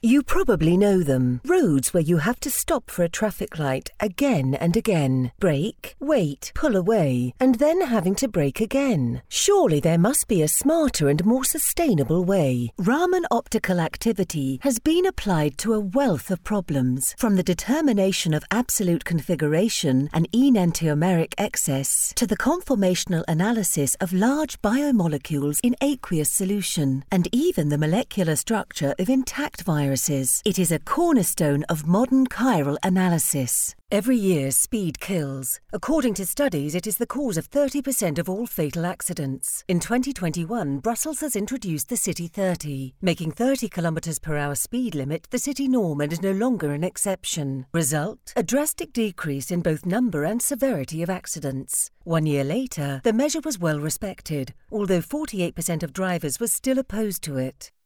You probably know them. Roads where you have to stop for a traffic light again and again. Brake, wait, pull away, and then having to brake again. Surely there must be a smarter and more sustainable way. Raman Optical Activity has been applied to a wealth of problems, from the determination of absolute configuration and enantiomeric excess to the conformational analysis of large biomolecules in aqueous solution, and even the molecular structure of intact viruses. It is a cornerstone of modern chiral analysis. Every year, speed kills. According to studies, it is the cause of 30% of all fatal accidents. In 2021, Brussels has introduced the City 30, making 30 km/h speed limit the city norm and no longer an exception. Result? A drastic decrease in both number and severity of accidents. 1 year later, the measure was well respected, although 48% of drivers were still opposed to it.